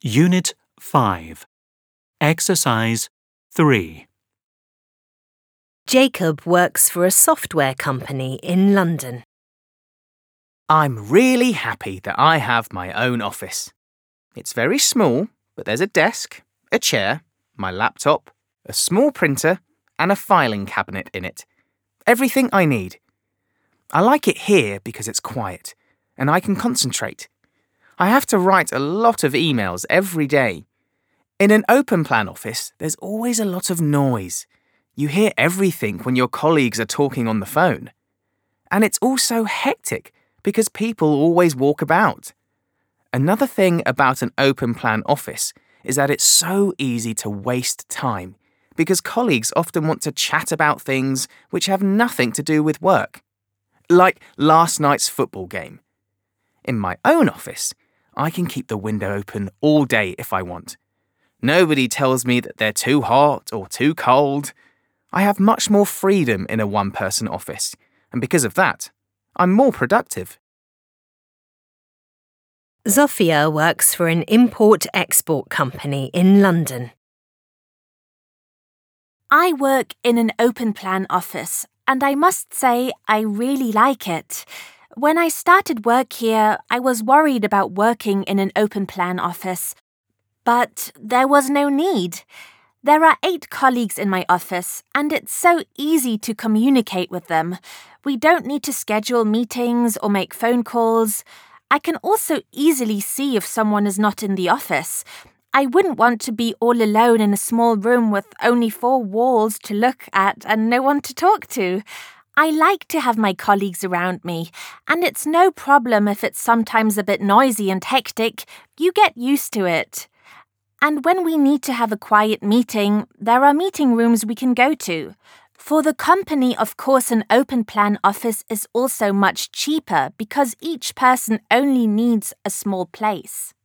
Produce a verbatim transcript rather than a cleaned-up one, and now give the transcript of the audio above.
Unit five. Exercise three. Jacob works for a software company in London. I'm really happy that I have my own office. It's very small, but there's a desk, a chair, my laptop, a small printer, and a filing cabinet in it. Everything I need. I like it here because it's quiet, and I can concentrate. I have to write a lot of emails every day. In an open-plan office, there's always a lot of noise. You hear everything when your colleagues are talking on the phone. And it's also hectic because people always walk about. Another thing about an open-plan office is that it's so easy to waste time because colleagues often want to chat about things which have nothing to do with work. Like last night's football game. In my own office, I can keep the window open all day if I want. Nobody tells me that they're too hot or too cold. I have much more freedom in a one-person office, and because of that, I'm more productive. Zofia works for an import-export company in London. I work in an open-plan office, and I must say I really like it. When I started work here, I was worried about working in an open-plan office. But there was no need. There are eight colleagues in my office, and it's so easy to communicate with them. We don't need to schedule meetings or make phone calls. I can also easily see if someone is not in the office. I wouldn't want to be all alone in a small room with only four walls to look at and no one to talk to. I like to have my colleagues around me, and it's no problem if it's sometimes a bit noisy and hectic. You get used to it. And when we need to have a quiet meeting, there are meeting rooms we can go to. For the company, of course, an open-plan office is also much cheaper because each person only needs a small place.